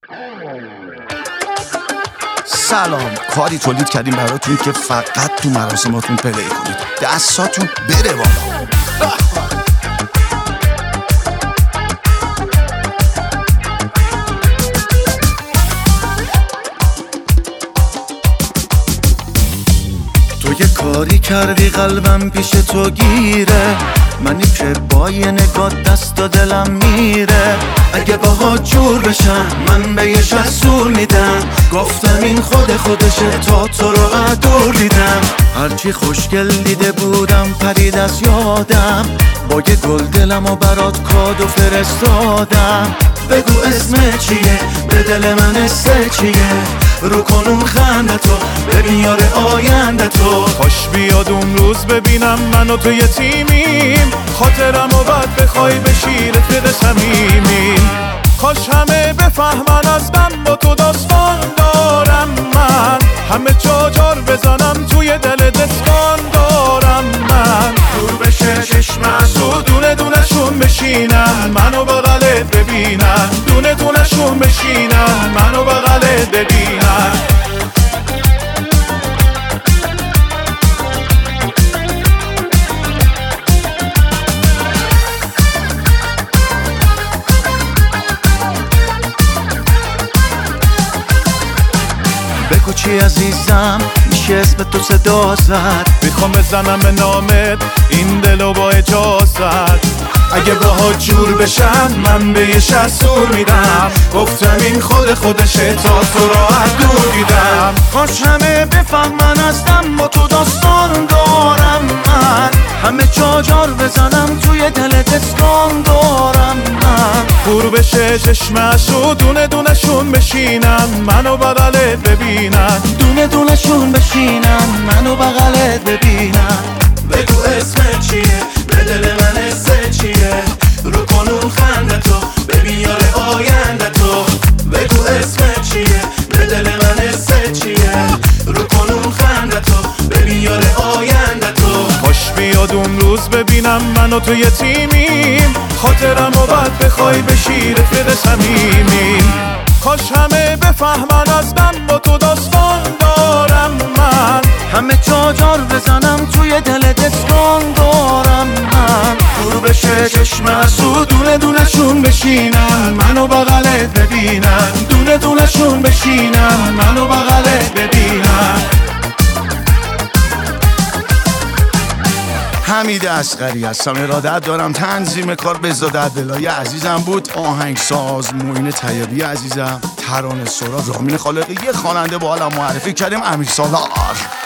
سلام، کاری تولید کردیم براتون که فقط تو مراسماتون پلی کنید، دستاتون بره بالا. تو یه کاری کردی قلبم پیش تو گیره، منی که با یه نگاه دست و دلم میره. اگه باها جور بشم من به یه شسور میدم، گفتم این خودشه تا تو رو دور دیدم. هرچی خوشگل دیده بودم پرید از یادم، با یه گل دلم و برات کادو فرستادم. بگو اسم چیه، به دل من اسم چیه، رو کن اون خندتو ببین یار آیندتو. خوش بیاد اون روز ببینم من و تو یه تیمیم، خاطرم و بعد بخوای بشی رفیق صمیمیم. کاش همه بفهمن از من با تو داستان دارم، من همه جا جار بزنم توی دل دستان دارم. من دور بشه چشمم تو دونه دونشون بشینن، منو بغلت ببینن، دونه دونشون بشینن، منو بغلت ببینن. بگو چی عزیزم، میشه اسم تو صدا زد، میخوام بزنم به نامت این دلو با اجازت. اگه باها جور بشم من به یه شسور میدم، گفتم این خودشه تا تو را دور دیدم. کاش همه بفهمن ازم با تو داستان دارم، من همه جا جار بزنم توی دل دستان دارم. من پر بشه چشمش و دونه دونشون بشینن، منو بغلت ببینن، دونه دونشون بشینن، منو بغلت ببینن. بگو اسم چیه، به دل من اسم چیه، رو کن اون خندتو ببین یار آیندتو. بگو اسم چیه، به دل من اسم چیه، رو کن اون خندتو ببین یار آیندتو. خوش بیاد اون روز ببینم من و تو یه تیمیم، خاطرم و بعد بخوای بشی رفیق صمیمیم. کاش همه بفهمن از من با تو داستان دارم، من همه جا جار بزنم توی دل دستان دارم. من دور بشه چشم از تو دونه دونشون بشینن، منو بغلت ببینن، دونه دونشون بشینن، منو بغلت ببینن. حمید اصغری هستم، ارادت دارم. تنظیم کار بهزاد عبداللهی عزیزم بود، آهنگساز معین طیبی عزیزم، ترانه سرا رامین خالقی، یه خواننده با حالم معرفی کردیم امیر سالار.